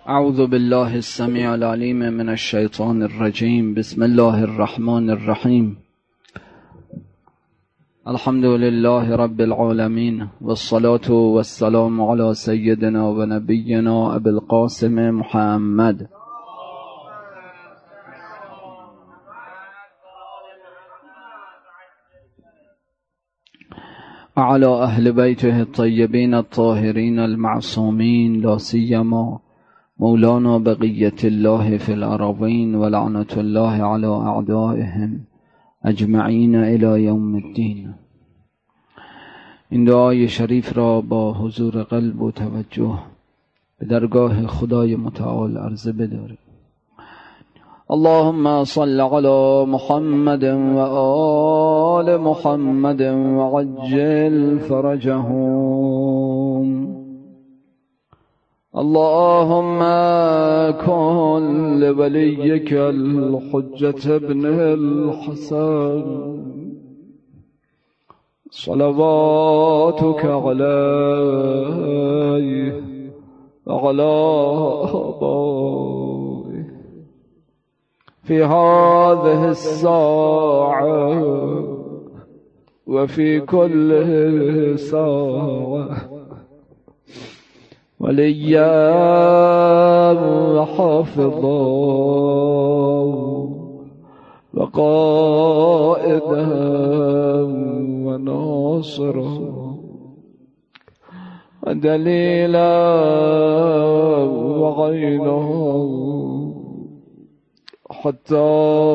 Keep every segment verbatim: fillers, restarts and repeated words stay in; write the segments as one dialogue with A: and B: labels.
A: اعوذ بالله السمیع العلیم من الشیطان الرجیم. بسم الله الرحمن الرحیم. الحمد لله رب العالمین والصلاة والسلام علی سیدنا و نبینا ابی القاسم محمد وعلى اهل بیته الطیبین الطاهرین المعصومین، لا سیما مولانا بقیت الله فی الارضین و لعنت الله علی اعدائهم اجمعین الی یوم الدین. این دعای شریف را با حضور قلب و توجه به درگاه خدای متعال عرضه بداریم. اللهم صل علی محمد و آل محمد و عجل فرجهم. اللهم كن لوليك الحجة ابن الحسن صلواتك عليه وعلى آبائه في هذه الساعة وفي كل ساعة وليا وحافظا وقائدا وناصرا ودليلا وعينا حتى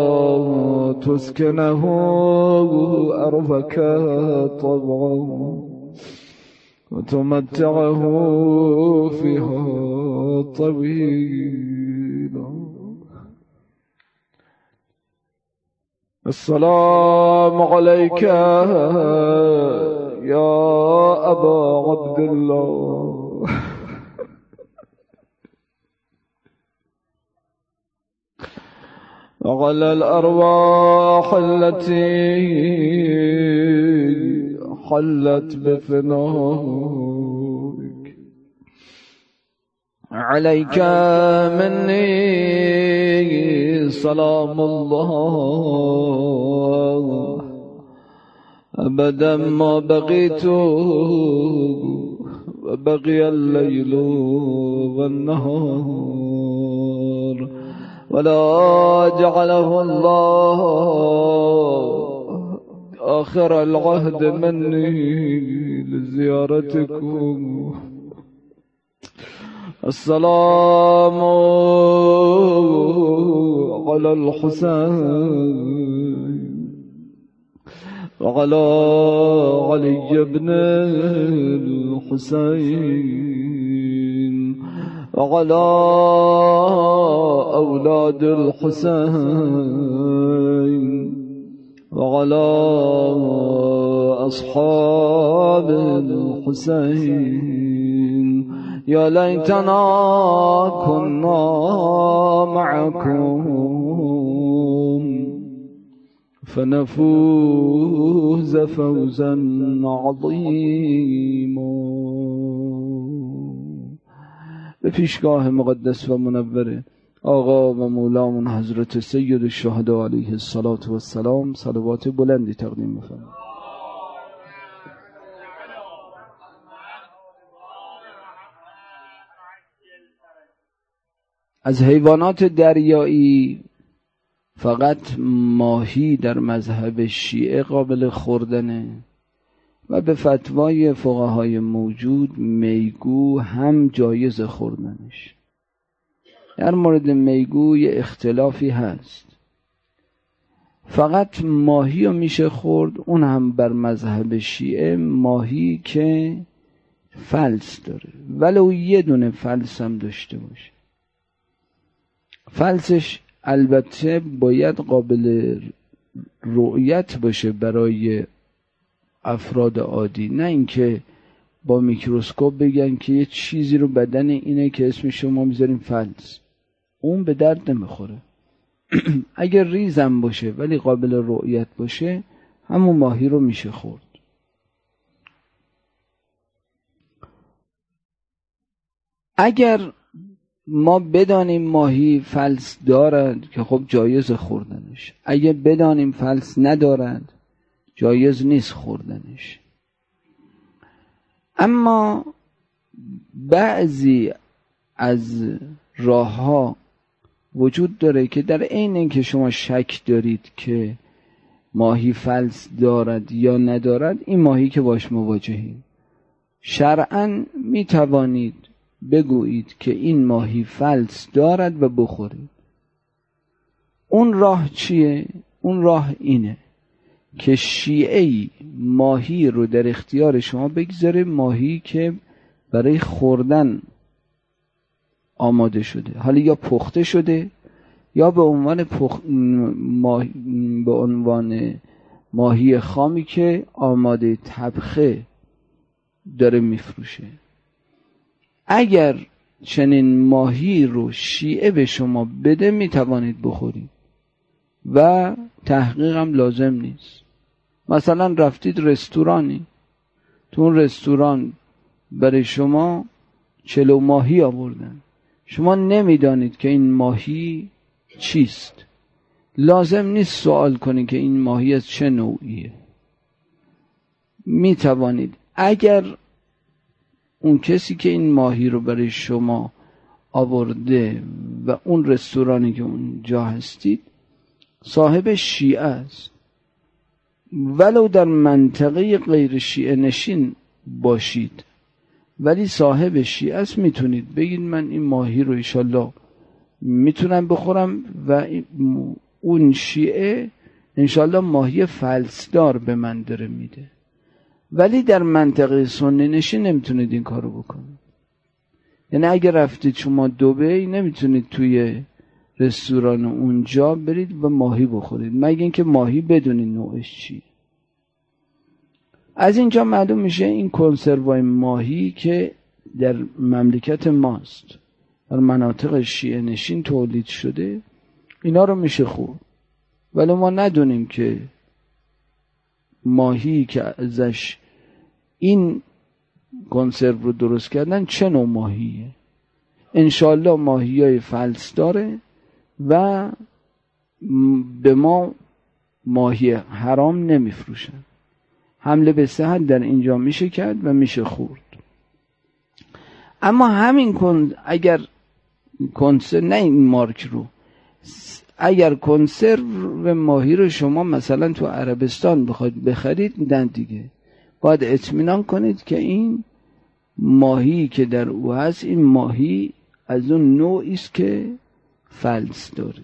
A: تسكنه أرضك طوعا وتمتعه فيها طويلا. السلام عليك يا أبا عبد الله وعلى الأرواح التي حلت بفنائك. عليك مني سلام الله أبدا ما بقيت وبقي الليل والنهار، ولا جعله الله آخر العهد مني لزيارتكم. السلام على الحسين وعلى علي بن الحسين وعلى أولاد الحسين وعلى أصحاب الحسين. يا ليتنا كنا معكم فنفوز فوزا عظيما. به پیشگاه مقدس و منور آقا و مولامون حضرت سید الشهدا علیه الصلاة و السلام صلوات بلندی تقدیم می‌فرماییم. از حیوانات دریایی فقط ماهی در مذهب شیعه قابل خوردنه و به فتوای فقهای موجود میگو هم جایز خوردنش. در مورد میگو یه اختلافی هست، فقط ماهی رو میشه خورد، اون هم بر مذهب شیعه ماهی که فلس داره ولو یه دونه فلس هم داشته باشه. فلسش البته باید قابل رؤیت باشه برای افراد عادی، نه اینکه با میکروسکوپ بگن که یه چیزی رو بدن اینه که اسم شما میذاریم فلس، اون به درد نمیخوره. اگر ریزم باشه ولی قابل رؤیت باشه همون ماهی رو میشه خورد. اگر ما بدانیم ماهی فلس دارد که خب جایز خوردنش، اگه بدانیم فلس ندارد جایز نیست خوردنش. اما بعضی از راه ها وجود داره که در عین اینکه شما شک دارید که ماهی فلس دارد یا ندارد، این ماهی که باش مواجهیم شرعاً می توانید بگویید که این ماهی فلس دارد و بخورید. اون راه چیه؟ اون راه اینه که شیعه‌ای ماهی رو در اختیار شما بگذاره، ماهی که برای خوردن آماده شده، حالا یا پخته شده یا به عنوان پخ... ماهی... به عنوان ماهی خامی که آماده طبخه داره میفروشه. اگر چنین ماهی رو شیعه به شما بده میتوانید بخورید و تحقیقم لازم نیست. مثلا رفتید رستورانی، تو اون رستوران برای شما چلو ماهی آوردن، شما نمیدانید که این ماهی چیست، لازم نیست سوال کنید که این ماهی از چه نوعیه. میتوانید اگر اون کسی که این ماهی رو برای شما آورده و اون رستورانی که اونجا هستید صاحب شیعه است، ولو در منطقه غیر شیعه نشین باشید ولی صاحب شیعه است، میتونید بگید من این ماهی رو انشالله میتونم بخورم و اون شیعه انشالله ماهی فلسدار به من داره میده. ولی در منطقه سنی نشین نمیتونید این کارو بکنید. یعنی اگر رفتید شما دبی نمیتونید توی رستوران اونجا برید و ماهی بخورید مگه اینکه ماهی بدونید نوعش چیه. از اینجا معلوم میشه این کنسروای ماهی که در مملکت ماست، در مناطق شیعه نشین تولید شده، اینا رو میشه خورد، ولی ما ندونیم که ماهی که ازش این کنسرو رو درست کردن چه نوع ماهیه. انشالله ماهی های فلس داره و به ما ماهی حرام نمیفروشن. حمله به صحت در اینجا میشه کرد و میشه خورد. اما همین کن اگر کنسرو، نه این مارک رو، اگر کنسرو ماهی رو شما مثلا تو عربستان بخواید بخرید میدن دیگه، باید اطمینان کنید که این ماهی که در او هست این ماهی از اون نوعی است که فلس داره.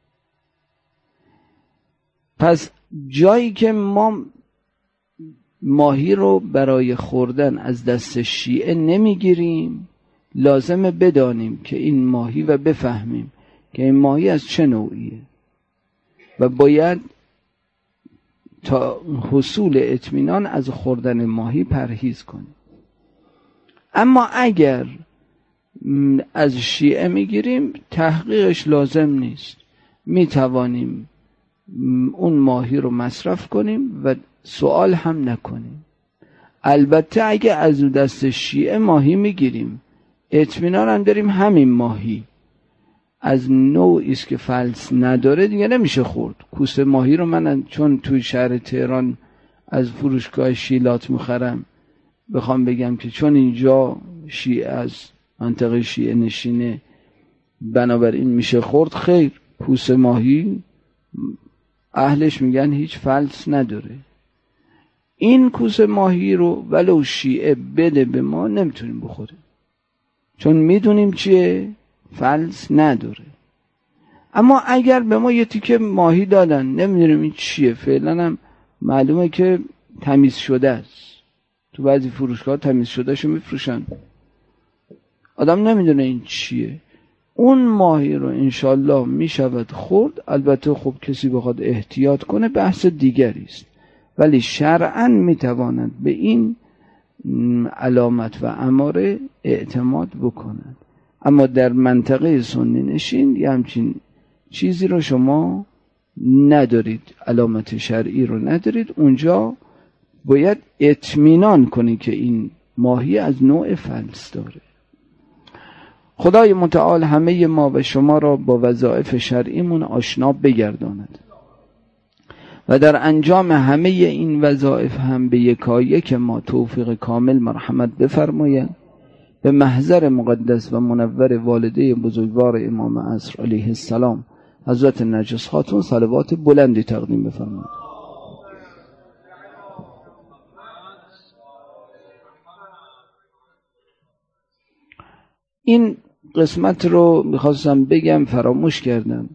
A: پس جایی که ما ماهی رو برای خوردن از دست شیعه نمیگیریم، لازمه بدانیم که این ماهی و بفهمیم که این ماهی از چه نوعیه و باید تا حصول اطمینان از خوردن ماهی پرهیز کنیم. اما اگر از شیعه میگیریم تحقیقش لازم نیست، میتوانیم اون ماهی رو مصرف کنیم و سوال هم نکنیم. البته اگه از دست شیعه ماهی میگیریم اطمینان هم داریم همین ماهی از نوعی است که فلس نداره، دیگه نمیشه خورد. کوسه ماهی رو من چون توی شهر تهران از فروشگاه شیلات میخرم بخوام بگم که چون اینجا شیعه از منطقه شیعه نشینه بنابراین میشه خورد، خیر. کوسه ماهی اهلش میگن هیچ فلس نداره. این کوسه ماهی رو ولو شیعه بده به ما نمیتونیم بخوریم چون میدونیم چیه، فلس نداره. اما اگر به ما یه تیکه ماهی دادن نمیدونیم این چیه، فعلا هم معلومه که تمیز شده است، تو بعضی فروشگاه تمیز شده شو میفروشن، آدم نمیدونه این چیه، اون ماهی رو انشالله میشود خورد. البته خب کسی بخواد احتیاط کنه بحث دیگری است، ولی شرعاً میتواند به این علامت و اماره اعتماد بکنند. اما در منطقه سنی نشین یه همچین چیزی رو شما ندارید، علامت شرعی رو ندارید، اونجا باید اطمینان کنی که این ماهی از نوع فلس داره. خدای متعال همه ما و شما را با وظایف شرعیمون آشنا بگرداند و در انجام همه این وظایف هم به یکایک ما توفیق کامل مرحمت بفرماید. به محضر مقدس و منور والده بزرگوار امام عصر علیه السلام حضرت نرجس خاتون صلوات بلندی تقدیم بفرمایید. این قسمت رو میخواستم بگم فراموش کردم.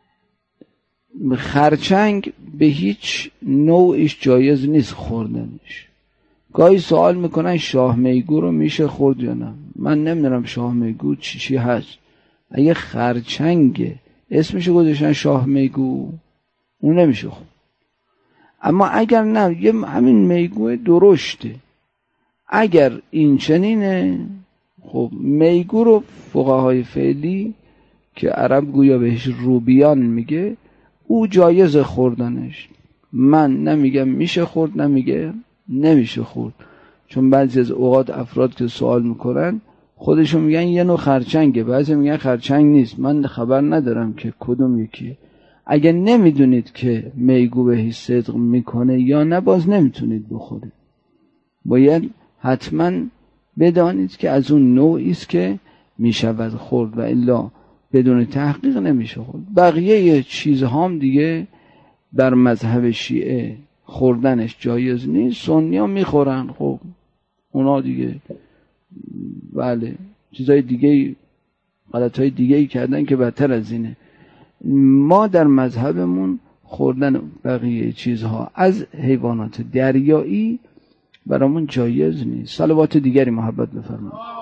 A: خرچنگ به هیچ نوعش جایز نیست خوردنش. گاهی سوال میکنن شاه میگو رو میشه خورد یا نه. من نمیدونم شاه میگو چی چی هست. اگه خرچنگه اسمشو گذاشتن شاه میگو اون نمیشه خورد. اما اگر نه یه همین میگو درشته. اگر این چنینه خب میگو رو فقهای فعلی که عرب گویا بهش روبیان میگه او جایز خوردنش. من نمیگم میشه خورد نمیگه نمیشه خورد، چون بعضی از اوقات افراد که سوال میکنن خودشون میگن یه نوع خرچنگه، بعضی میگن خرچنگ نیست. من خبر ندارم که کدوم یکیه. اگه نمیدونید که میگو بهش صدق میکنه یا نه باز نمیتونید بخورید. باید حتما بدانید که از اون نوعی است که میشود خورد و الا بدون تحقیق نمیشه خورد. بقیه چیزها هم دیگه در مذهب شیعه خوردنش جایز نیست. سنی ها میخورن، خب اونا دیگه بله چیزهای دیگه غلطهای دیگه ای کردن که بدتر از اینه. ما در مذهبمون خوردن بقیه چیزها از حیوانات دریایی برامون جایز نیست. صلوات دیگری محبت بفرمایید.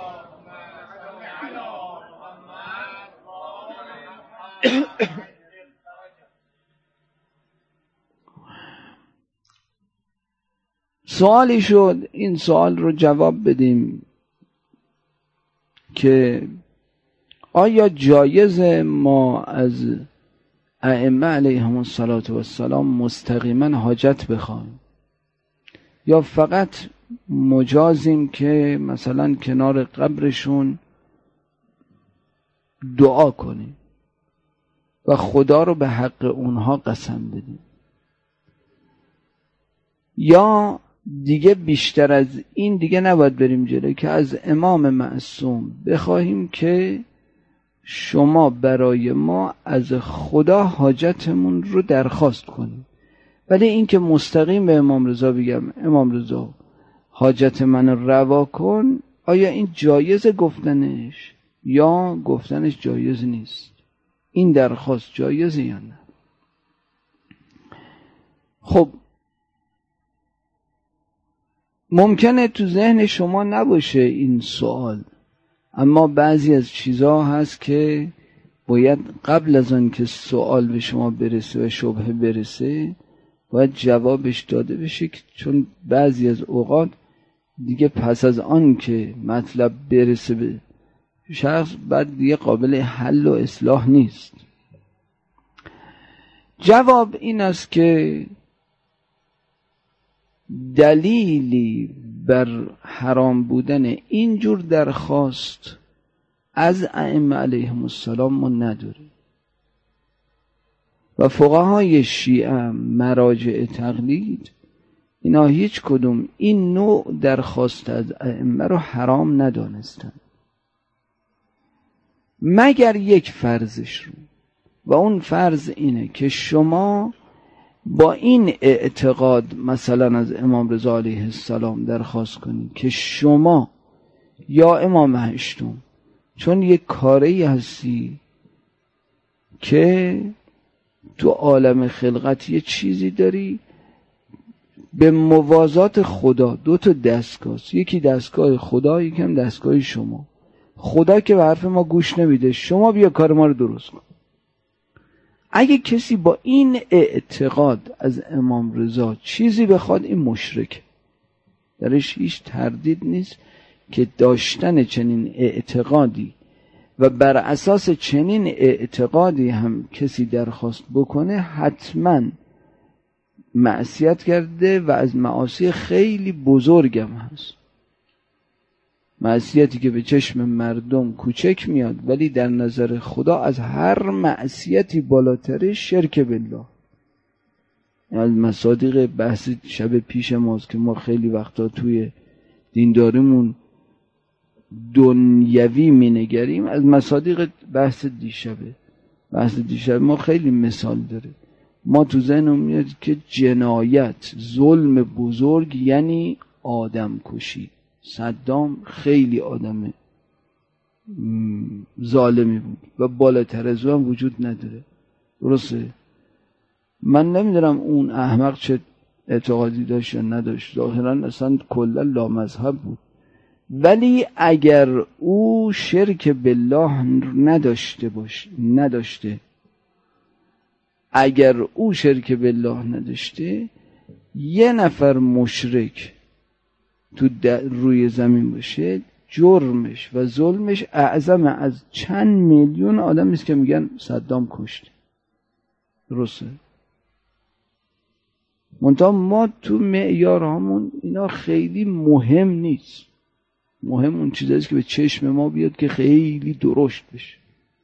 A: سوالی شد، این سوال رو جواب بدیم که آیا جایز ما از ائمه علیهم السلام مستقیما حاجت بخوایم یا فقط مجازیم که مثلا کنار قبرشون دعا کنیم و خدا رو به حق اونها قسم بدیم، یا دیگه بیشتر از این دیگه نباید بریم جلو که از امام معصوم بخواهیم که شما برای ما از خدا حاجتمون رو درخواست کنیم. ولی این که مستقیم به امام رضا بگم امام رضا حاجت من روا کن، آیا این جایز گفتنش یا گفتنش جایز نیست؟ این درخواست جایزه یا نه؟ خب ممکنه تو ذهن شما نباشه این سوال، اما بعضی از چیزها هست که باید قبل از آن که سوال به شما برسه و شبهه برسه باید جوابش داده بشه، چون بعضی از اوقات دیگه پس از آن که مطلب برسه به شخص بعد دیگه قابل حل و اصلاح نیست. جواب این است که دلیلی بر حرام بودن اینجور درخواست از ائمه علیهم السلام ما نداریم و فقهای شیعه مراجع تقلید اینا هیچ کدوم این نوع درخواست از ائمه رو حرام ندانستن مگر یک فرضش رو، و اون فرض اینه که شما با این اعتقاد مثلا از امام رضا علیه السلام درخواست کنید که شما یا امام هشتم چون یک کاری هستی که تو عالم خلقت یه چیزی داری به موازات خدا، دو تا دستگاه، یکی دستگاه خدا یکی هم دستگاه شما. خدا که به حرف ما گوش نمیده، شما بیا کار ما رو درست کن. اگه کسی با این اعتقاد از امام رضا چیزی بخواد این مشرک، درش هیچ تردید نیست که داشتن چنین اعتقادی و بر اساس چنین اعتقادی هم کسی درخواست بکنه حتما معصیت کرده و از معاصی خیلی بزرگم هست. معصیتی که به چشم مردم کوچک میاد ولی در نظر خدا از هر معصیتی بالاتره شرک بالله. از مصادیق بحث شب پیش ماست که ما خیلی وقتا توی دینداریمون دنیوی مینگریم. از مصادیق بحث دیشبه بحث دیشب ما خیلی مثال داره. ما تو ذهنمون میاد که جنایت، ظلم بزرگ یعنی آدم کشی. صدام خیلی آدم ظالمی بود و بالاتر از اون وجود نداره. درسته؟ من نمیدونم اون احمق چه اعتقادی داشت یا نداشت، ظاهرا اصلا کلا لامذهب بود، ولی اگر او شرک بالله نداشته باشه نداشته اگر او شرک بالله نداشته یه نفر مشرک تو روی زمین باشه، جرمش و ظلمش اعظم از چند میلیون آدم است که میگن صدام کشت. درسته؟ منتها ما تو معیارهامون اینا خیلی مهم نیست. مهم اون چیزاییست که به چشم ما بیاد که خیلی درشت بشه.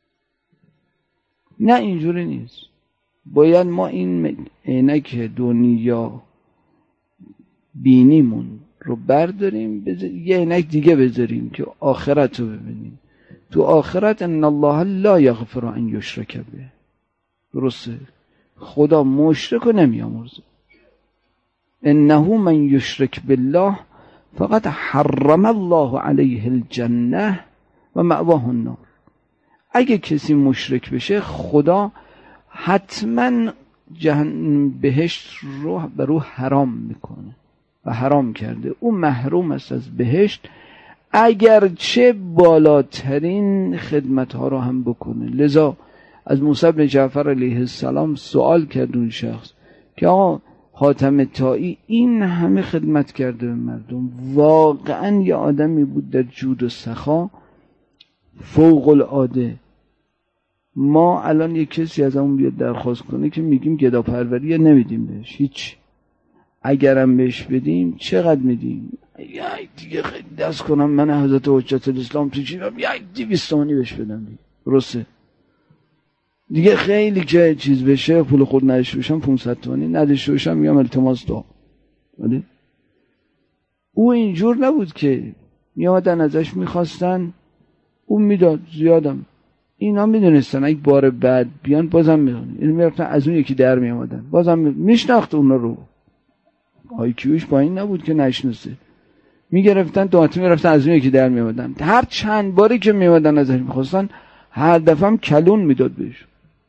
A: نه اینجوری نیست. باید ما این عینک دنیا بینیمون رو برداریم، یه عینک دیگه بذاریم که آخرت رو ببینیم. تو آخرت ان الله لا یغفر ان یشرک به. درسته؟ خدا مشرک رو نمیامرزه. انه من یشرک بالله فقط حرم الله علیه الجنه و مأواه النار. اگه کسی مشرک بشه خدا حتما جهنم بهشت رو بر او حرام میکنه و حرام کرده. او محروم است از بهشت اگرچه بالاترین خدمت ها رو هم بکنه. لذا از موسی بن جعفر علیه السلام سوال کرد اون شخص که آقا حاتم طایی این همه خدمت کرده به مردم، واقعا یه آدمی بود در جود و سخا فوق العاده، ما الان یک کسی از اون بیاد درخواست کنه که میگیم گداپروری نمیدیم بهش هیچ، اگرم بهش بدیم چقدر میدیم؟ یا دیگه خیلی دست کنم من حضرت حجت الاسلام تو جیبم یا دویست تومانی بهش بدم دیگه. درسته؟ دیگه خیلی که چیز بشه پول خود نداشته باشم پانصد تومانی، نداشته باشم میگم التماس دعا. ولی او اینجور نبود که میامدن ازش میخواستن او میداد زیادم. اینا میدونستن اگه بار بعد بیان بازم میدونن، اینو میرفتن از اون یکی در میامدن بازم میشناخت اونا رو، آی کیوش پایین نبود که نشناسه، میگرفتن دعاتی میرفتن از اون یکی در میامدن. هر چند باری که میامدن ازش میخواستن هر دفعه هم کلون میداد بهش.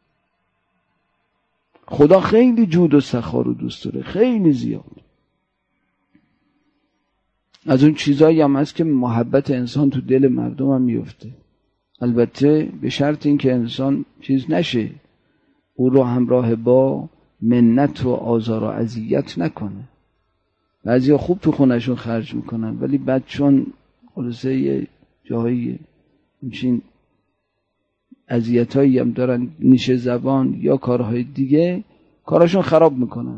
A: خدا خیلی جود و سخا رو دوست داره، خیلی زیاد. از اون چیزایی هم هست که محبت انسان تو دل مردم هم میفته، البته به شرط این که انسان چیز نشه، او رو همراه با منت و آزار و اذیت نکنه. بعضیا خوب تو خونهشون خرج میکنن ولی بعد چون خلاصه یه جایی همچین اذیتایی هم دارن، نیشه زبان یا کارهای دیگه، کاراشون خراب میکنن.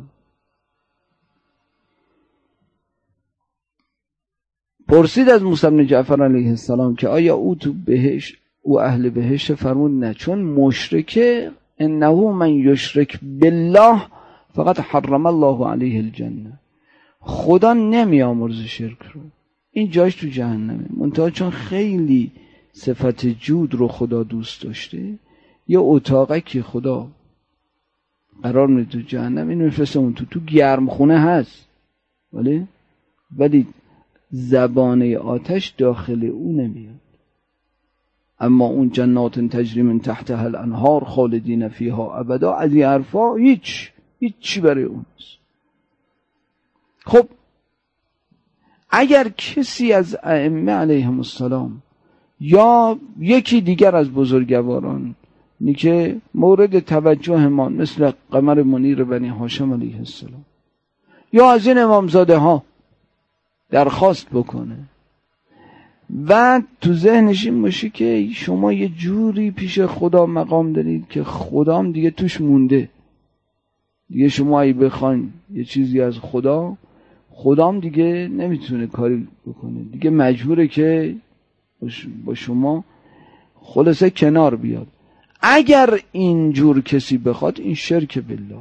A: پرسید از موسی بن جعفر علیه السلام که آیا او تو بهشت او اهل بهشت؟ فرمود نه، چون مشرکه. انه من یشرک بالله فقط حرم الله علیه الجنه. خدا نمیامرزه شرک رو، این جاش تو جهنمه. منتها چون خیلی صفت جود رو خدا دوست داشته، یه اتاقه که خدا قرار میده تو جهنم، این میفرسته اون تو تو گرم خونه هست ولی ولی زبانه آتش داخل او نمیاد. اما اون جنات تجری من تحتها الانهار خالدین فیها ابدا، از این حرفا هیچ هیچی برای اون نیست. خب اگر کسی از ائمه علیهم السلام یا یکی دیگر از بزرگواران که مورد توجه ما مثل قمر منیر بنی هاشم علیه السلام یا از این امامزاده ها درخواست بکنه و تو ذهنش این باشه که شما یه جوری پیش خدا مقام دارید که خدام دیگه توش مونده، دیگه شما اگه بخواین یه چیزی از خدا، خدام دیگه نمیتونه کاری بکنه دیگه، مجبوره که با شما خلاصه کنار بیاد. اگر اینجور کسی بخواد، این شرک بالله.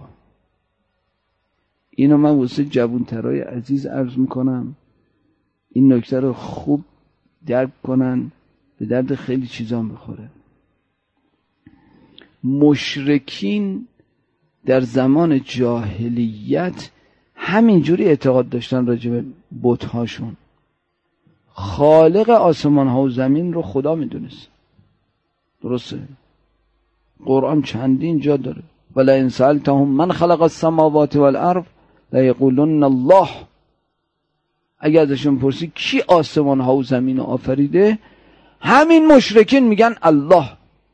A: اینو من واسه جوانترای عزیز عرض میکنم، این نکته رو خوب درک کنن، به درد خیلی چیزا بخوره. مشرکین در زمان جاهلیت همینجوری اعتقاد داشتن راجع به بت‌هاشون. خالق آسمان ها و زمین رو خدا میدونست. درسته؟ قرآن چندین جا داره. ولا ان سألتهم من خلق السماوات والارض لیقولن الله. اگر ازشون پرسی کی آسمان ها و زمین رو آفریده، همین مشرکین میگن الله.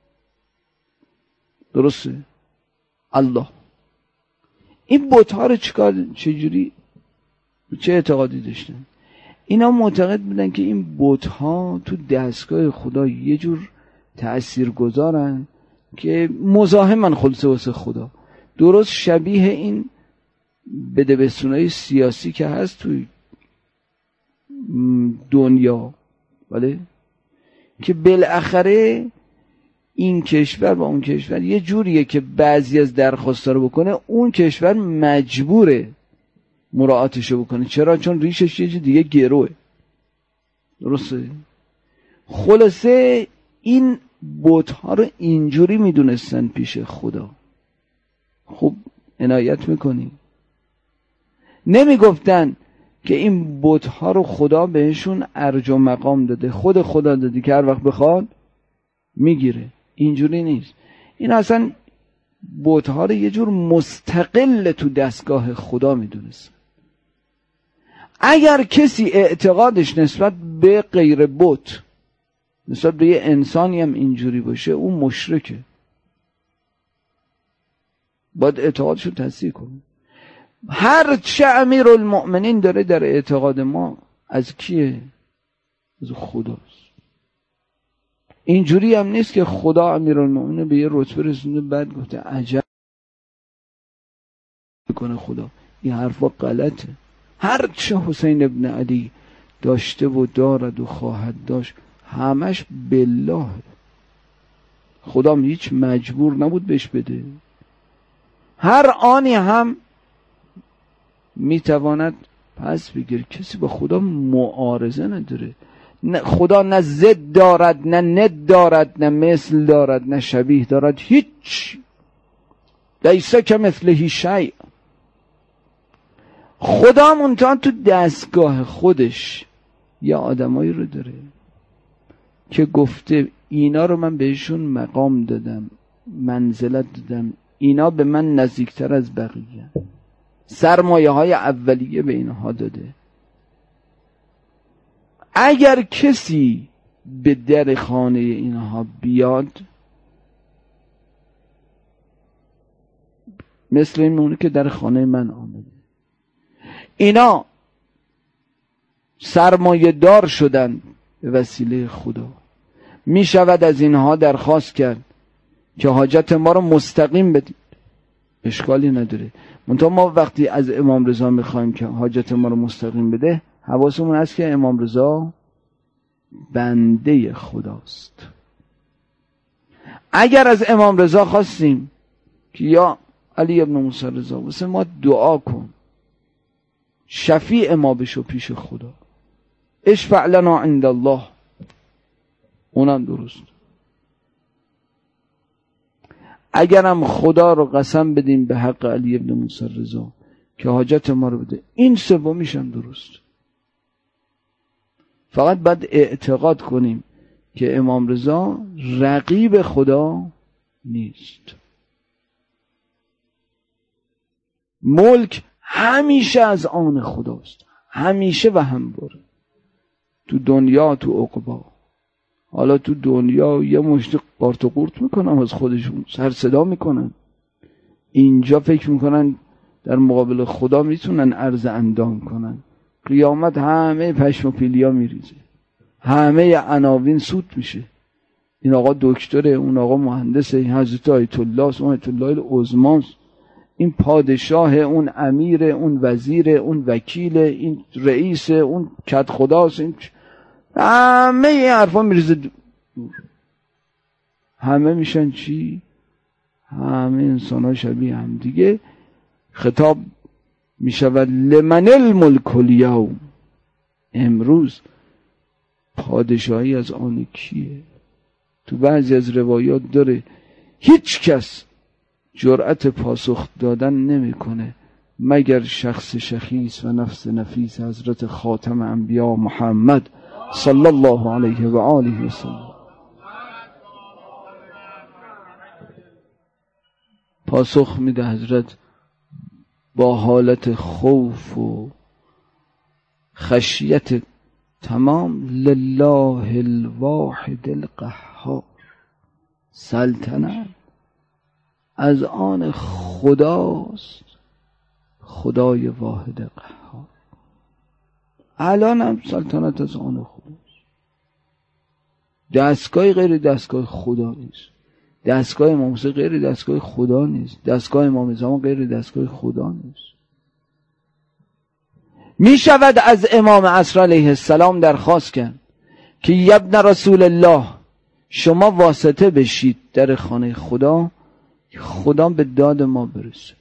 A: درسته؟ الله. این بت‌ها رو چیکار چجوری چه اعتقادی داشتن؟ اینا معتقد بودن که این بت‌ها تو دستگاه خدا یه جور تأثیر گذارن که مزاحمن خلصه واسه خدا. درست شبیه این بدبستونای سیاسی که هست توی دنیا، ولی که بالاخره این کشور با اون کشور یه جوریه که بعضی از درخواستا رو بکنه، اون کشور مجبوره مراعاتشو بکنه. چرا؟ چون ریشش یه جور دیگه گروه. درسته؟ خلاصه این بت‌ها رو اینجوری میدونستن پیش خدا. خوب عنایت میکنی؟ نمیگفتن که این بت‌ها رو خدا بهشون ارج و مقام داده، خود خدا داده که هر وقت بخواد میگیره. اینجوری نیست. این اصلا بت‌ها رو یه جور مستقل تو دستگاه خدا میدونست. اگر کسی اعتقادش نسبت به غیر بت، نسبت به یه انسانی هم اینجوری باشه، اون مشرکه. باید اعتقادش رو تصحیح کنه. هر چه امیرالمؤمنین داره در اعتقاد ما از کیه؟ از خداست. اینجوری هم نیست که خدا امیرالمؤمنین به یه رتبه رسونده بعد گفته عجب کنه خدا. این حرفا غلطه. هر چه حسین ابن علی داشته و دارد و خواهد داشت همش بالله. خدا هیچ مجبور نبود بهش بده. هر آنی هم میتواند پس بگیر. کسی با خدا معارضه نداره. نه خدا نه ضد دارد، نه ند دارد، نه مثل دارد، نه شبیه دارد. هیچ. لیس کمثله شیء. خدا منتها تو دستگاه خودش یه آدمایی رو داره که گفته اینا رو من بهشون مقام دادم، منزلت دادم، اینا به من نزدیکتر از بقیه، سرمایه های اولیه به اینها داده. اگر کسی به در خانه اینها بیاد، مثل این مونه که در خانه من آمده، اینا سرمایه دار شدن به وسیله خدا، می شود از اینها درخواست کرد که حاجت ما رو مستقیم بدید. اشکالی نداره. منتها ما وقتی از امام رضا میخوایم که حاجت ما رو مستقیم بده، حواسمون هست که امام رضا بنده خداست. اگر از امام رضا خواستیم که یا علی ابن موسی رضا واسه ما دعا کن، شفیع ما بشو پیش خدا، اشفع لنا عند الله، اونم درست. اگرم خدا رو قسم بدیم به حق علی ابن موسی رضا که حاجت ما رو بده، این سومیش هم درست. فقط باید اعتقاد کنیم که امام رضا رقیب خدا نیست. ملک همیشه از آن خداست، همیشه و همواره، تو دنیا تو عقبا. حالا تو دنیا یه مشت قارت و قورت میکنن از خودشون، سر صدا میکنن، اینجا فکر میکنن در مقابل خدا میتونن عرض اندام کنن. قیامت همه پشم و پیلیا میریزه، همه عناوین سود میشه. این آقا دکتره، اون آقا مهندسه، این حضرت آیت الله است، اون آیت الله العظماست، این پادشاه، اون امیر، اون وزیر، اون وکیل، این رئیس، اون کد خداست، این همه این حرفا میریزه دور. همه میشن چی؟ همه انسان ها شبیه هم دیگه. خطاب میشود لمن الملک الیوم، امروز پادشاهی از آن کیه؟ تو بعضی از روایات داره هیچ کس جرأت پاسخ دادن نمیکنه مگر شخص شخیص و نفس نفیس حضرت خاتم انبیا محمد صلی الله علیه و آله و سلم. پاسخ میده حضرت با حالت خوف و خشیت تمام، لله الواحد القهار، سلطنت از آن خداست، خدای واحد قهار. الان هم سلطنت از آن خداست. دستگاه غیر دستگاه خدا نیست. دستگاه امام حسین غیر دستگاه خدا نیست. دستگاه امام زمان غیر دستگاه خدا نیست. می شود از امام عصر علیه السلام درخواست کرد که یبن رسول الله شما واسطه بشید در خانه خدا، خدا به داد ما برسه.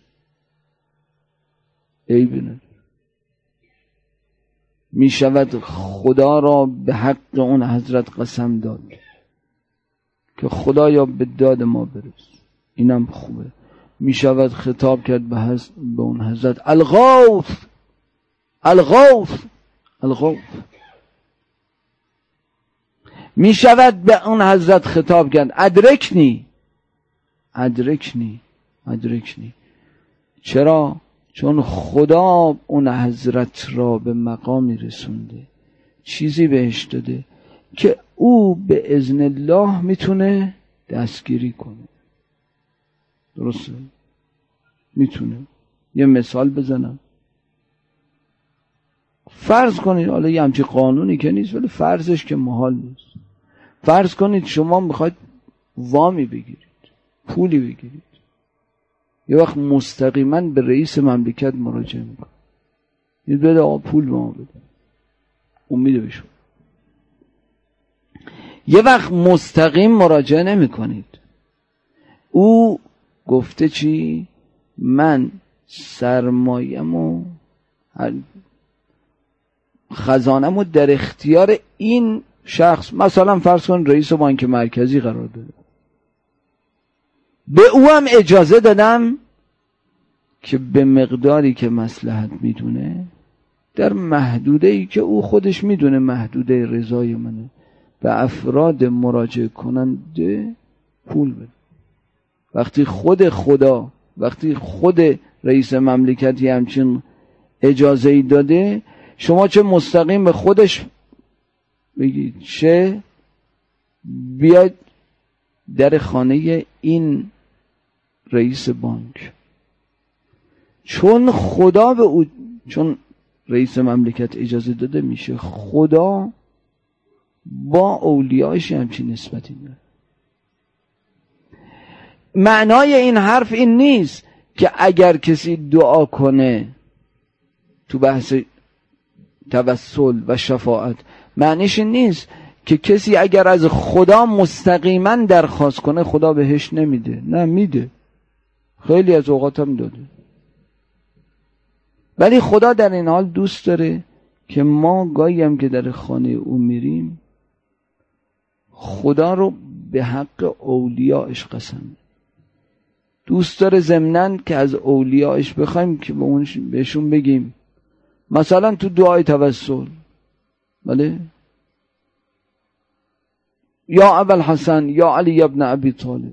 A: ای بینه می شود خدا را به حق اون حضرت قسم داد که خدایا به داد ما برس. اینم خوبه. می شود خطاب کرد به, حض... به اون حضرت الغوث الغوث الغوث. می شود به اون حضرت خطاب کرد ادرکنی ادرکنی ادرکنی. چرا؟ چون خدا اون حضرت را به مقامی رسونده، چیزی بهش داده که او به اذن الله میتونه دستگیری کنه. درسته؟ میتونه. یه مثال بزنم. فرض کنید، حالا یه همچین قانونی که نیست ولی فرضش که محال نیست، فرض کنید شما میخواید وامی بگیرید، پولی بگیرید، یه وقت مستقیما به رئیس مملکت مراجعه میکنید، یه بده آقا پول به ما بده، امید بشون. یه وقت مستقیم مراجعه نمی کنید، او گفته چی؟ من سرمایه‌مو خزانه‌مو در اختیار این شخص، مثلا فرض کن رئیس بانک مرکزی قرار داده، به او هم اجازه دادم که به مقداری که مصلحت میدونه، در محدوده‌ای که او خودش میدونه محدوده رضای منه، به افراد مراجعه کننده پول بده. وقتی خود خدا، وقتی خود رئیس مملکتی همچین اجازه ای داده، شما چه مستقیم به خودش بگید چه بیاید در خانه این رئیس بانک، چون خدا به او، چون رئیس مملکت اجازه داده، میشه خدا با اولیاش همچین نسبتی داره. معنای این حرف این نیست که اگر کسی دعا کنه تو بحث توسل و شفاعت، معنیش این نیست که کسی اگر از خدا مستقیما درخواست کنه خدا بهش نمیده. نه، میده، خیلی از اوقات هم داده. ولی خدا در این حال دوست داره که ما گاهی هم که در خانه او میریم خدا رو به حق اولیاءش قسم دوست داره، ضمناً که از اولیاءش بخوایم که به اون بهشون بگیم، مثلا تو دعای توسل، بله، یا ابوالحسن یا علی ابن ابی طالب،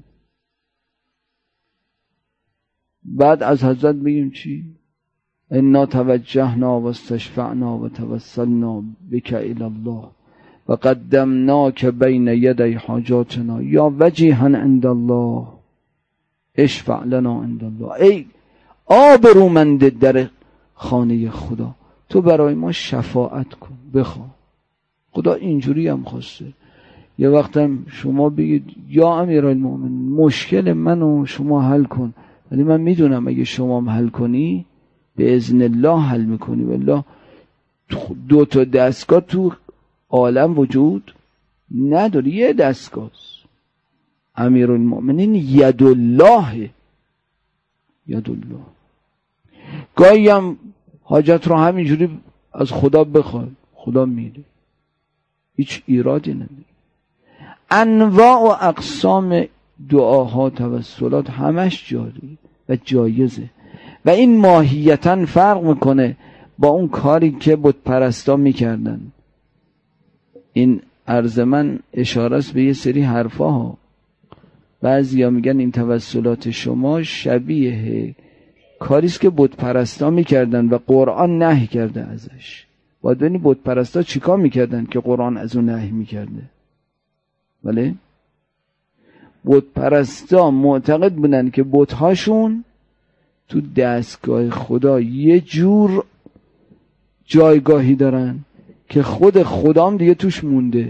A: بعد از حضرت بگیم چی؟ انا توجهنا و استشفعنا و توسلنا بک الی الله و قدمناک بین یدی حاجاتنا یا وجیها عند الله اشفع لنا عند الله. ای آبرومند در خانه خدا، تو برای ما شفاعت کن، بخواه. خدا اینجوری هم خواسته. یه وقتم شما بگید یا امیرالمومنین مشکل منو شما حل کن، ولی من میدونم اگه شما هم حل کنی به اذن الله حل میکنی. والله دو تا دستگاه تو عالم وجود نداره، یه دستگاه امیرالمؤمنین ید الله، ید الله. گاهی هم حاجت رو همینجوری از خدا بخواد، خدا میده، هیچ ایرادی نداره. انواع و اقسام دعاها، توسلات همش جاری و جایزه و این ماهیتاً فرق میکنه با اون کاری که بت پرستا میکردن. این عرض من اشاره است به یه سری حرفا ها. بعضیا میگن این توسلات شما شبیه کاریست که بت پرستا میکردن و قرآن نهی کرده ازش. باید ببینی بت پرستا چیکار میکردن که قرآن از اون نهی میکرده. ولی بت پرستا معتقد بودن که بت‌هاشون تو دستگاه خدا یه جور جایگاهی دارن که خود خدام دیگه توش مونده.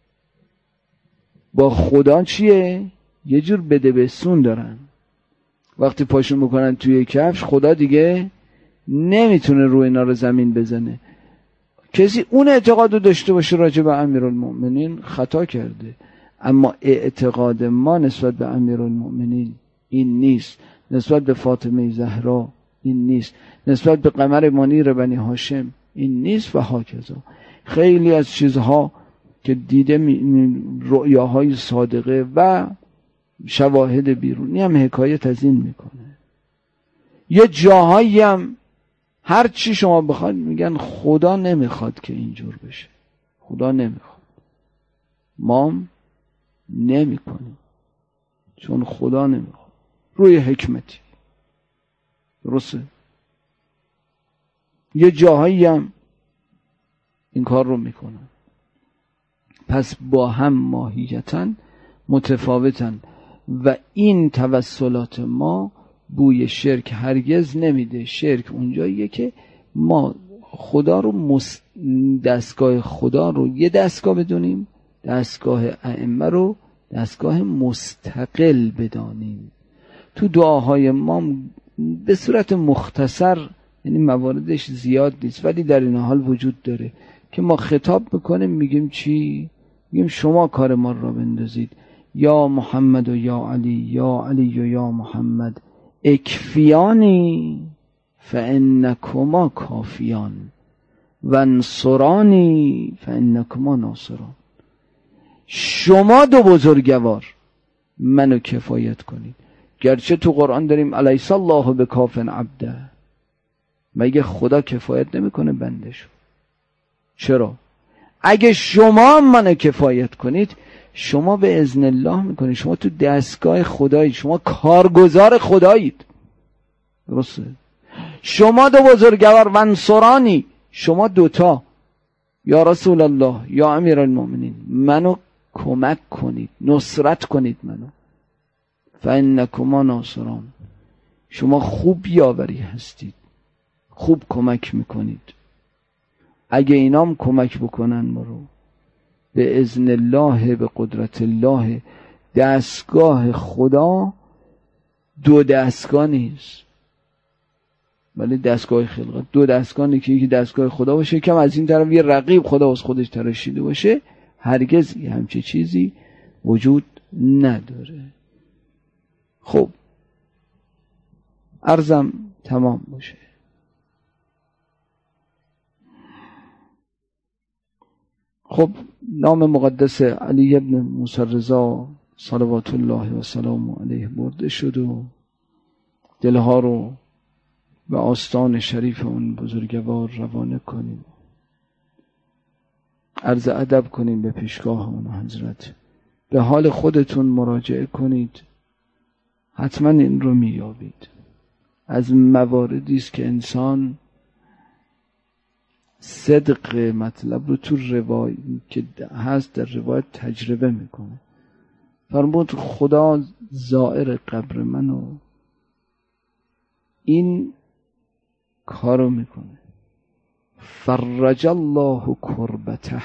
A: با خدا چیه؟ یه جور بده بسون دارن. وقتی پاشون بکنن توی کفش، خدا دیگه نمیتونه روی اینا رو زمین بزنه. کسی اون اعتقاد رو داشته باشه راجع به امیرالمؤمنین خطا کرده. اما اعتقاد ما نسبت به امیرالمؤمنین این نیست، نسبت به فاطمه زهرا این نیست، نسبت به قمر منیر بنی هاشم این نیست و هاکذا. خیلی از چیزها که دیده رؤیاهای صادقه و شواهد بیرونی هم حکایت از این میکنه. یه جاهایی هم هر چی شما بخواد میگن خدا نمیخواد که اینجور بشه، خدا نمیخواد، ما نمی کنیم چون خدا نمیخواد، روی حکمتی. درسته؟ یه جاهایی هم این کار رو میکنن. پس با هم ماهیتاً متفاوتن و این توسلات ما بوی شرک هرگز نمیده. شرک اونجاییه که ما خدا رو مست... دستگاه خدا رو یه دستگاه بدونیم، دستگاه ائمه رو دستگاه مستقل بدانیم. تو دعاهای ما به صورت مختصر، یعنی مواردش زیاد نیست ولی در این حال وجود داره که ما خطاب میکنیم، میگیم چی؟ میگیم شما کار ما را بندازید. یا محمد و یا علی، یا علی و یا محمد اکفیانی فانکما کافیان و انصرانی فانکما ناصران. شما دو بزرگوار منو کفایت کنید. گرچه تو قرآن داریم الیس الله بکاف عبده، مگه خدا کفایت نمیکنه بندشو؟ چرا؟ اگه شما منو کفایت کنید، شما به اذن الله میکنید، شما تو دستگاه خدایید، شما کارگزار خدایید. درسته؟ شما دو بزرگوار و انصرانی، شما دوتا یا رسول الله یا امیرالمؤمنین منو کمک کنید، نصرت کنید منو. فانکما ناصران، شما خوب یاوری هستید، خوب کمک میکنید. اگه اینام کمک بکنن ما رو، به اذن الله، به قدرت الله، دستگاه خدا دو دستگاه نیست ولی دستگاه خلقت دو دستگاه نیست که یکی دستگاه خدا باشه، کم از این طرف یه رقیب خدا از خودش تراشیده باشه. هرگز همچه چیزی وجود نداره. خب عرضم تمام باشه. خب نام مقدس علی ابن موسی رضا صلوات الله و سلام علیه برده شد و دلها رو به آستان شریف اون بزرگوار روانه کنیم، عرض ادب کنیم به پیشگاه اون حضرت. به حال خودتون مراجعه کنید، حتما این رو میابید. از مواردی است که انسان صدق مطلب رو تو روایت که هست در روایت تجربه میکنه. فرمود خدا زائر قبر منو این کارو میکنه، فرج الله کربته،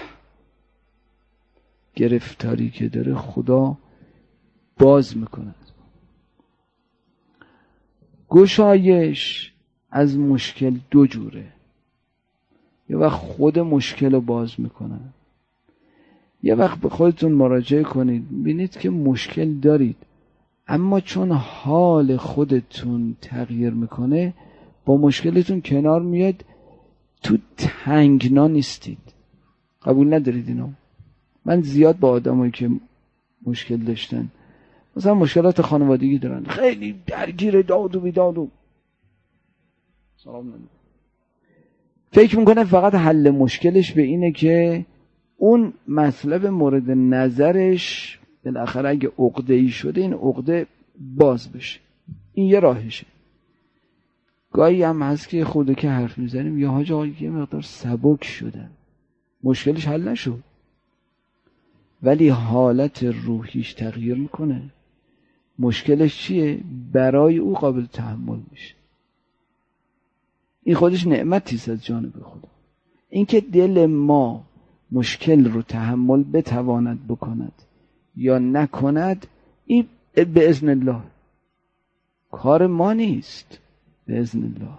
A: گرفتاری که داره خدا باز میکنه. گشایش از مشکل دو جوره. یه وقت خود مشکل رو باز میکنن، یه وقت به خودتون مراجعه کنید ببینید که مشکل دارید، اما چون حال خودتون تغییر میکنه با مشکلتون کنار میاد، تو تنگنا نیستید. قبول ندارید اینو؟ من زیاد با آدمایی که مشکل داشتن، مثلا مشکلات خانوادگی دارن، خیلی درگیر داد و بیداد و سلام نمید. فکر میکنه فقط حل مشکلش به اینه که اون مطلب مورد نظرش بالاخره اگه عقده‌ای شده این عقده باز بشه. این یه راهشه. گاهی هم هست که خورده که حرف میزنیم یا حاج آقا یه مقدار سبک شدن، مشکلش حل نشد ولی حالت روحیش تغییر میکنه. مشکلش چیه؟ برای او قابل تحمل میشه. این خودش نعمتیست از جانب خدا. اینکه دل ما مشکل رو تحمل بتواند بکند یا نکند، این به اذن الله، کار ما نیست، به اذن الله.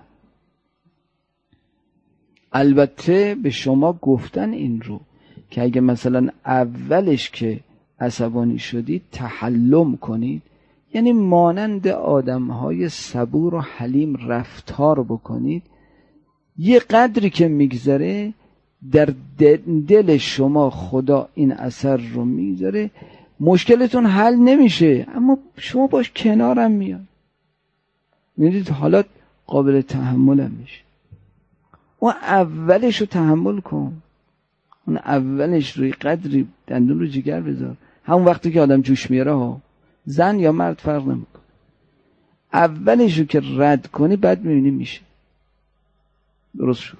A: البته به شما گفتن این رو که اگه مثلا اولش که عصبانی شدید تحلم کنید، یعنی مانند آدم‌های صبور و حلیم رفتار بکنید، یه قدری که میگذره در دل شما خدا این اثر رو میذاره، مشکلتون حل نمیشه اما شما باش کنارم میاد، میدید حالات قابل تحمل هم میشه. اون اولش رو تحمل کن، اون اولش روی قدری دندون رو جگر بذار. همون وقتی که آدم جوش میاره ها، زن یا مرد فرق نمیکنه، اولش رو که رد کنی بعد میبینی میشه درست شد.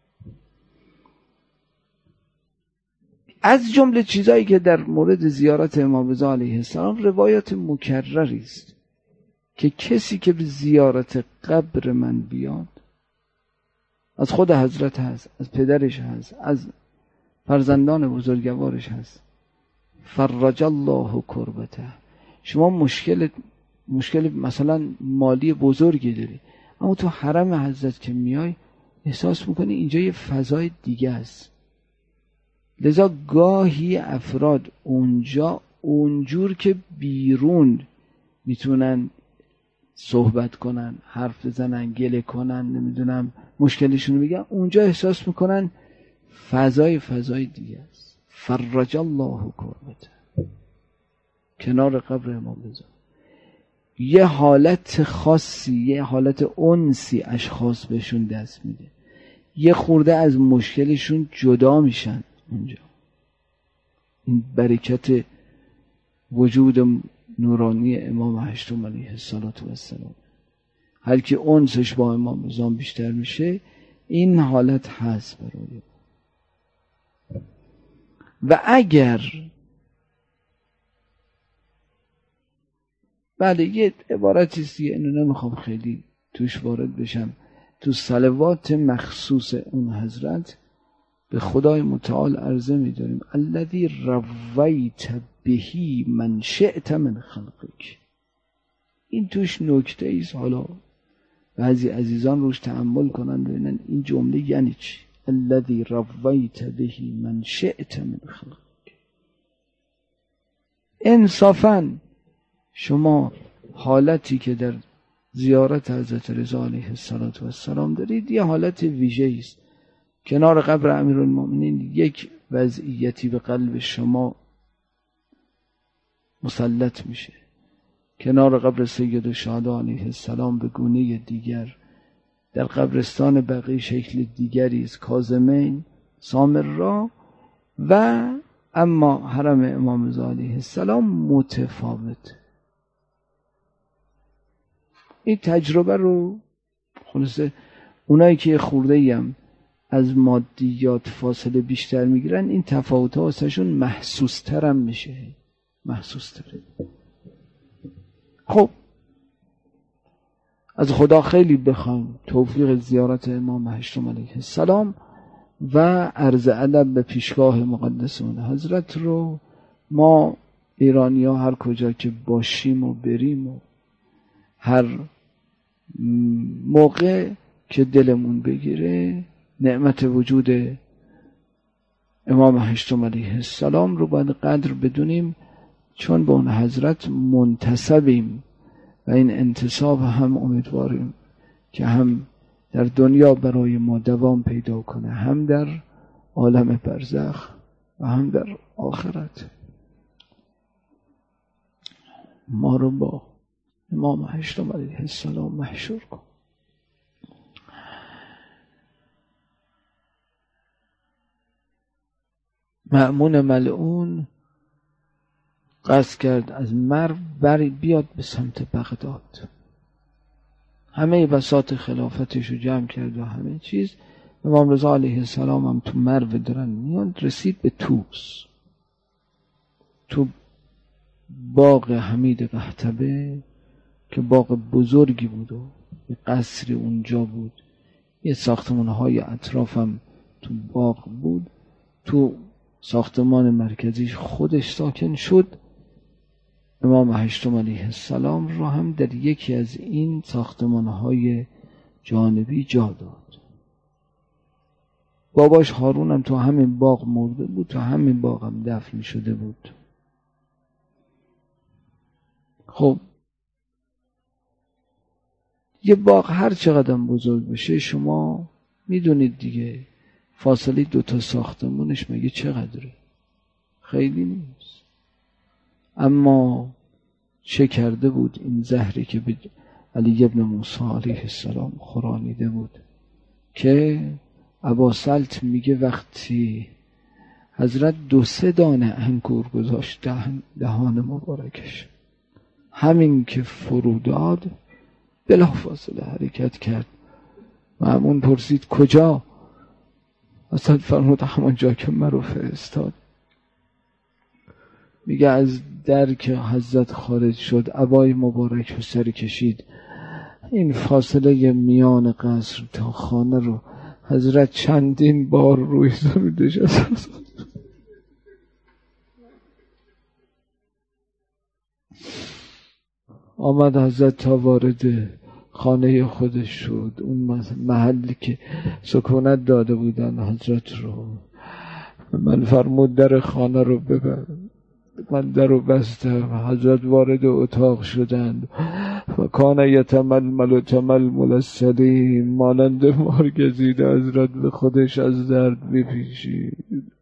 A: از جمله چیزایی که در مورد زیارت امام رضا علیه السلام روایات مکرری است که کسی که به زیارت قبر من بیاد، از خود حضرت هست، از پدرش هست، از فرزندان بزرگوارش هست، فرج الله کربته. شما مشکل مشکل مثلا مالی بزرگی داری، اما تو حرم حضرت که میای احساس میکنی اینجا یه فضای دیگه است. لذا گاهی افراد اونجا اونجور که بیرون میتونن صحبت کنن، حرف بزنن، گله کنن، نمیدونم مشکلشون رو بگن، اونجا احساس میکنن فضای فضای دیگه است. فرج الله کربته، کنار قبر امام رضا یه حالت خاصی، یه حالت انسی اشخاص بهشون دست میده، یه خورده از مشکلشون جدا میشن اونجا. این برکت وجود نورانی امام هشتم علیه السلام. هر که انسش با امام رضا بیشتر میشه این حالت هست برای. و اگر بله یه عبارتیست دیگه، اینو نمیخوام خیلی توش وارد بشم، تو صلوات مخصوص اون حضرت به خدای متعال عرضه می‌داریم الذی رویت بهی من شئت من خلقک. این توش نکته ایست، حالا بعضی عزیزان روش تأمل کنن ببینن این جمله یعنی چی. الذی رویت بهی من شئت من خلقک. انصافاً شما حالتی که در زیارت حضرت رضا علیه السلام دارید یه حالت ویژه‌ای است. کنار قبر امیرالمومنین یک وضعیتی به قلب شما مسلط میشه، کنار قبر سید الشهدا علیه السلام به گونه دیگر، در قبرستان بقیع شکل دیگری است، کاظمین، سامرا. و اما حرم امام رضا علیه السلام متفاوت. این تجربه رو خلاصه اونایی که خورده‌ای هم از مادیات فاصله بیشتر میگیرن، این تفاوت ها واسهشون محسوس تر هم میشه، محسوس تره. خب از خدا خیلی بخوام توفیق زیارت امام هشتم علیه السلام و عرض ادب به پیشگاه مقدس اون حضرت رو ما ایرانی ها هر کجا که باشیم و بریم و هر موقع که دلمون بگیره نعمت وجود امام هشتم علیه السلام رو باید قدر بدونیم، چون به اون حضرت منتسبیم و این انتساب هم امیدواریم که هم در دنیا برای ما دوام پیدا کنه، هم در عالم برزخ و هم در آخرت. ما رو با امام هشتم علیه السلام محشور کن. مأمون ملعون قصد کرد از مرو بری بیاد به سمت بغداد، همه بساط خلافتش رو جمع کرد و همه چیز. امام رضا علیه السلام هم تو مرو دارن میان، رسید به توس، تو باغ حمید قحطبه که باغ بزرگی بود و یه قصری اونجا بود، یه ساختمان‌های اطرافم تو باغ بود. تو ساختمان مرکزیش خودش ساکن شد. امام هشتم علیه السلام رو هم در یکی از این ساختمان‌های جانبی جا داد. باباش هارون هم تو همین باغ مرده بود، تو همین باغ هم دفن شده بود. خب یه باغ هر چقدر بزرگ بشه، شما میدونید دیگه فاصله دوتا ساختمونش مگه چقدره؟ خیلی نیست. اما چه کرده بود این زهری که به علی ابن موسی علیه السلام خورانیده بود که اباسلط میگه وقتی حضرت دو سه دانه انگور گذاشت دهن دهان مبارکش، همین که فروداد بلافاصله حرکت کرد. مأمون پرسید کجا؟ اصلا فرمود همون جا که مرا فرستاد. میگه از در که حضرت خارج شد عبای مبارک رو سر کشید، این فاصله میان قصر تا خانه رو حضرت چندین بار روی زمین نشست. آمد حضرت تا وارد خانه خودش شد، اون محلی که سکونت داده بودن حضرت رو. من فرمود در خانه رو ببند، من در رو بستم. حضرت وارد اتاق شدند و کان یتململ و تململ السلیم، مانند مار گزیده حضرت به خودش از درد بپیچید.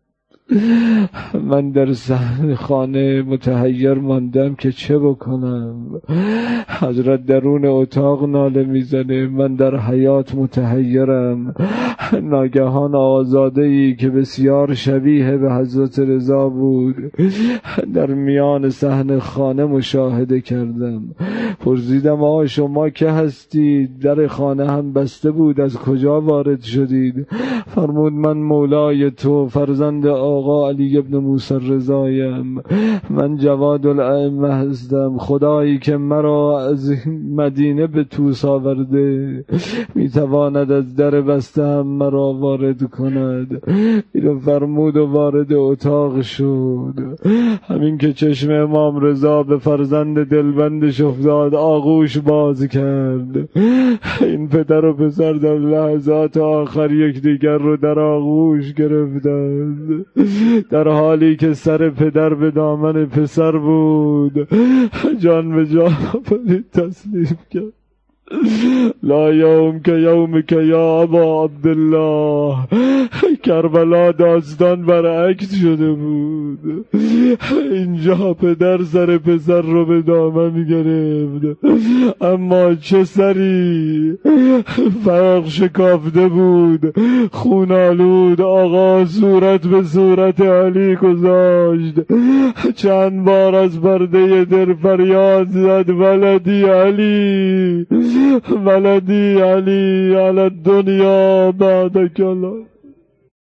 A: من در صحن خانه متحیر ماندم که چه بکنم. حضرت درون اتاق ناله میزنه، من در حیات متحیرم. ناگهان آزاده‌ای که بسیار شبیه به حضرت رضا بود در میان صحن خانه مشاهده کردم. پرسیدم آقا شما که هستید؟ در خانه هم بسته بود، از کجا وارد شدید؟ فرمود من مولای تو فرزند آقا علی ابن موسی رضایم، من جواد الائمه هستم. خدایی که مرا از مدینه به توس آورده میتواند از در بسته هم مرا وارد کند. اینو فرمود و وارد اتاق شد. همین که چشم امام رضا به فرزند دلبندش افتاد آغوش باز کرد. این پدر و پسر در لحظات آخر یکدیگر رو در آغوش گرفتند، در حالی که سر پدر به دامن پسر بود. جان به جان تسلیم کرد. لا یوم که یوم که یا ابا عبدالله. کربلا داستان برعکس شده بود. اینجا پدر سر پسر رو به دامن گرفت، اما چه سری فرق شکافته بود، خون آلود. آقا صورت به صورت علی گذاشت، چند بار از پرده در فریاد زد ولدی علی، ولدی علی علی الدنیا بعد کلا.